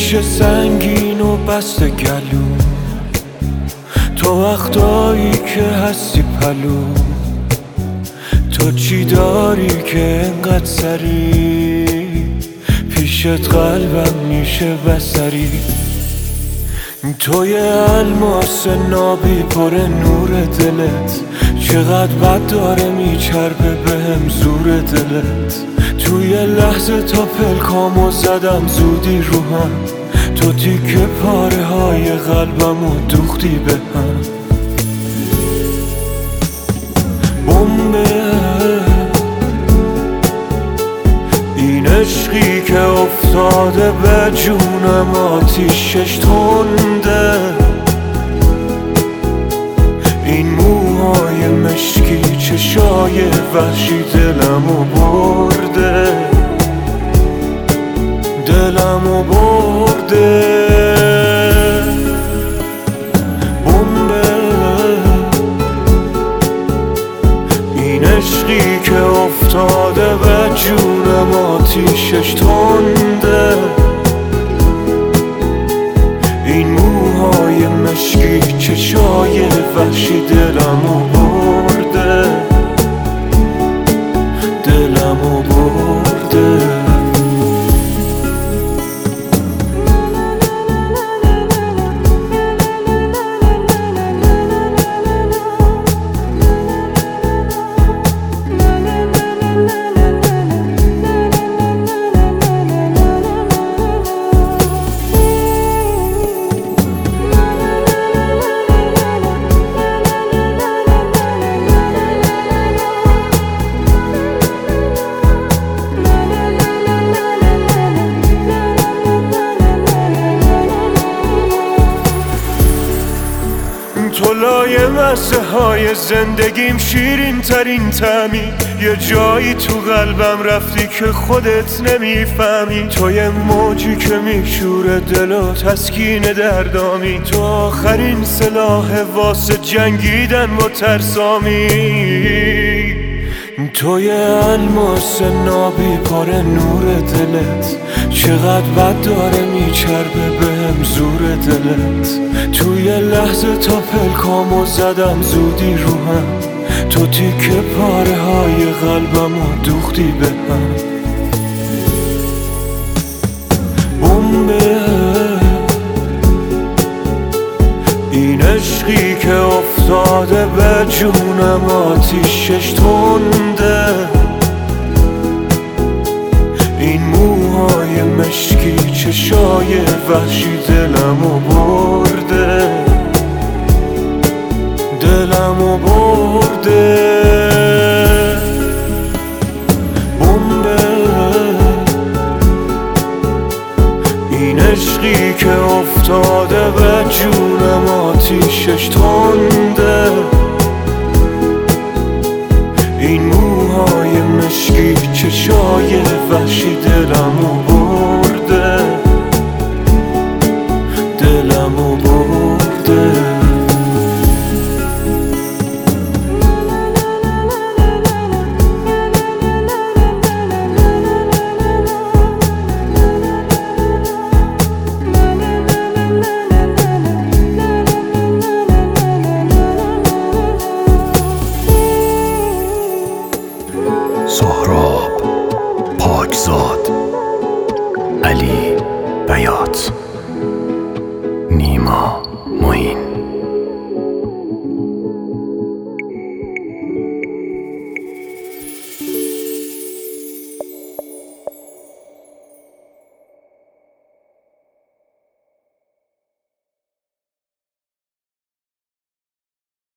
ریشه سنگین و بسته گلو، تو وقتایی که هستی پلو، تو چی داری که انقدر سری پیشت قلبم میشه بسری. تو یه الماس نابی پر نور دلت، چقدر بد داره میچربه بهم زور دلت. توی لحظه تا پلکامو زدم زودی رو هم، تو تیکه پاره های قلبمو دوختی به هم. بمبه این عشقی که افتاده به جونم، آتیشش تنده، این موهای مشکی چشای وحشی دلمو برده، دلمو برده. بمبه این عشقی که افتاده به جونم، آتیشش تنده، این موهای مشکی چشای وحشی دلمو برده، دلمو برده. تو لایه مزه های زندگیم، شیرین ترین طعمی، یه جایی تو قلبم رفتی که خودت نمیفهمی. تو یه موجی که میشوره دل و تسکین دردامی، تو آخرین سلاح واسه جنگیدن با ترسامی. تو یه الماس نابی پر نور دلت، چقدر بد داره میچربه بهم زور دلت. توی لحظه تا پلکامو زدم زودی رو هم، تو تیکه پاره های قلبمو دوختی به هم. بمبه این عشقی که افتاده به جونم، آتیشش تنده، این موهای مشکی چشای وحشی دلمو برده، دلمو برده. بمبه این عشقی که افتاده به جونم، آتیشش تنده، این موهای مشکی چشای وحشی دلمو برده، دلمو برده. سهراب پاکزاد، علی بیات، نیما معین.